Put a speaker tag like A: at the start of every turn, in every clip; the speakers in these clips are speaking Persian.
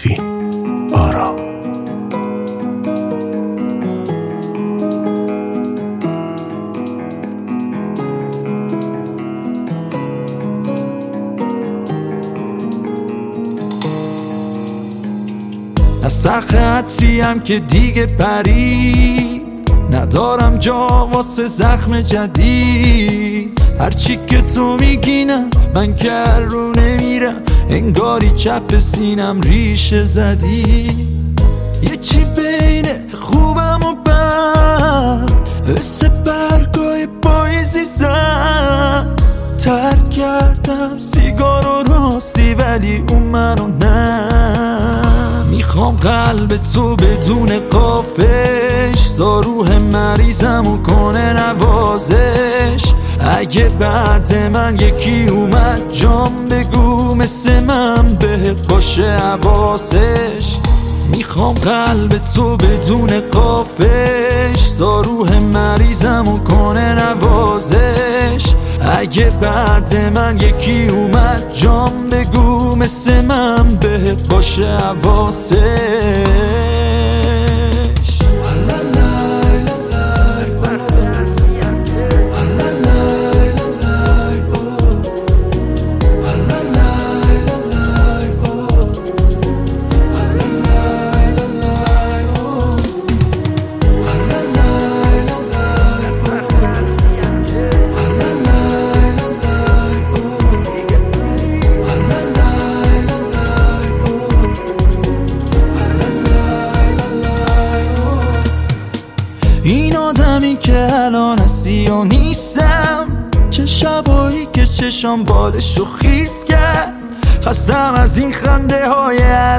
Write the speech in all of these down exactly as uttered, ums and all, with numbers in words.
A: ادوین آرا.
B: از سخت عطریم که دیگه پرید، ندارم جا واسه زخم جدید. هرچی که تو میگینم من که رو نمیرم، انگاری چپ سینم ریشه زدی. یه چی بین خوبم و بد، حس برگای پاییزی زد. ترک کردم سیگار و راستی، ولی اون منو نه. میخوام قلب تو بدون قافش، تا روح مریضمو کنه نوازش. اگه بعد من یکی اومد جام بگو، مثل من بهت باشه حواسش. میخوام قلب تو بدون قافش، تا روح مریضمو کنه نوازش. اگه بعد من یکی اومد جام بگو، مثل من بهت باشه حواسش. این آدمی که الان هستی و نیستم، چه شبایی که چشام بالشو خیس کرد. خستم از این خنده های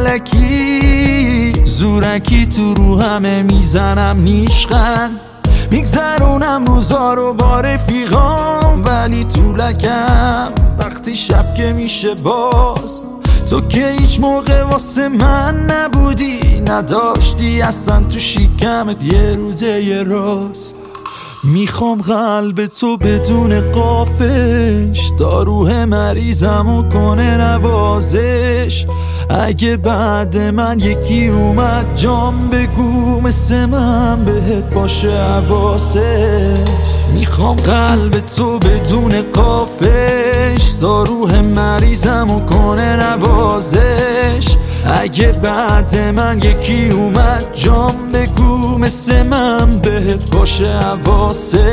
B: الکی، زورکی تو رو همه میزنم نیشخند. میگذرونم روزا رو با رفیقام، ولی تو لکم وقتی شب که میشه باز. تو که هیچ موقع واسه من نبودی، نداشتی اصلا تو شکمت یه روده یه راست. میخوام قلب تو بدون قافش، تا روح مریضمو کنه نوازش. اگه بعد من یکی اومد جام بگو، مثل من بهت باشه حواسش. میخوام قلب تو بدون قافش، تا روح مریضمو کنه نوازش. اگه بعد من یکی اومد جام بگو، مثل من بهت باشه حواسش.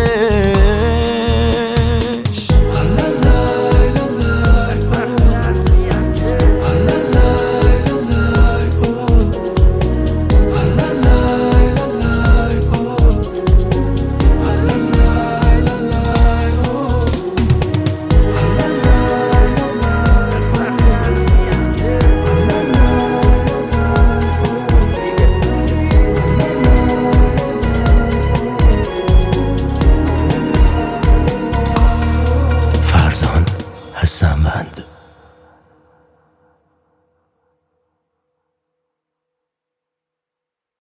A: فرزان حسن بند.